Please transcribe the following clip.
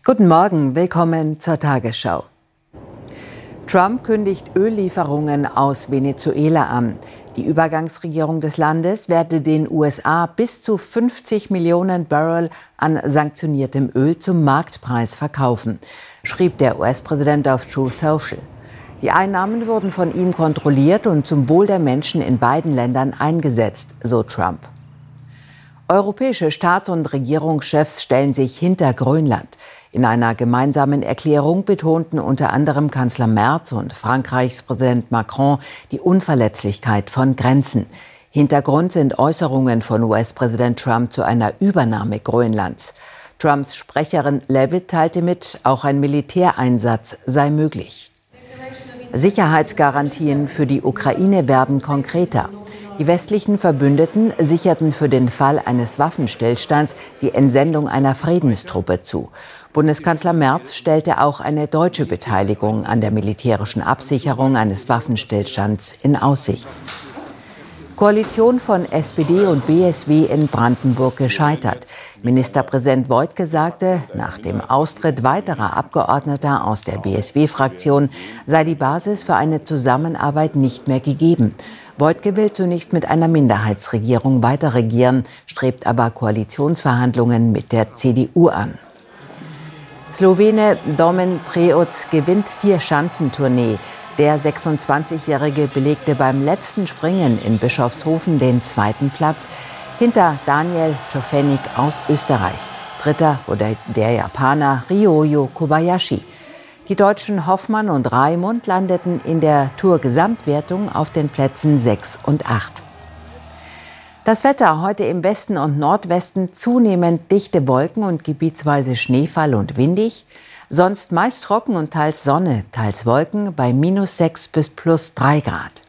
Guten Morgen, willkommen zur Tagesschau. Trump kündigt Öllieferungen aus Venezuela an. Die Übergangsregierung des Landes werde den USA bis zu 50 Millionen Barrel an sanktioniertem Öl zum Marktpreis verkaufen, schrieb der US-Präsident auf Truth Social. Die Einnahmen wurden von ihm kontrolliert und zum Wohl der Menschen in beiden Ländern eingesetzt, so Trump. Europäische Staats- und Regierungschefs stellen sich hinter Grönland. In einer gemeinsamen Erklärung betonten unter anderem Kanzler Merz und Frankreichs Präsident Macron die Unverletzlichkeit von Grenzen. Hintergrund sind Äußerungen von US-Präsident Trump zu einer Übernahme Grönlands. Trumps Sprecherin Leavitt teilte mit, auch ein Militäreinsatz sei möglich. Sicherheitsgarantien für die Ukraine werden konkreter. Die westlichen Verbündeten sicherten für den Fall eines Waffenstillstands die Entsendung einer Friedenstruppe zu. Bundeskanzler Merz stellte auch eine deutsche Beteiligung an der militärischen Absicherung eines Waffenstillstands in Aussicht. Koalition von SPD und BSW in Brandenburg gescheitert. Ministerpräsident Woidke sagte, nach dem Austritt weiterer Abgeordneter aus der BSW-Fraktion sei die Basis für eine Zusammenarbeit nicht mehr gegeben. Woidke will zunächst mit einer Minderheitsregierung weiterregieren, strebt aber Koalitionsverhandlungen mit der CDU an. Slowene Domen Preoc gewinnt 4-Schanzentournee. Der 26-Jährige belegte beim letzten Springen in Bischofshofen den 2. Platz hinter Daniel Tschofenik aus Österreich. Dritter wurde der Japaner Ryoyo Kobayashi. Die Deutschen Hoffmann und Raimund landeten in der Tour-Gesamtwertung auf den Plätzen 6 und 8. Das Wetter heute im Westen und Nordwesten zunehmend dichte Wolken und gebietsweise Schneefall und windig. Sonst meist trocken und teils Sonne, teils Wolken bei -6 bis +3 Grad.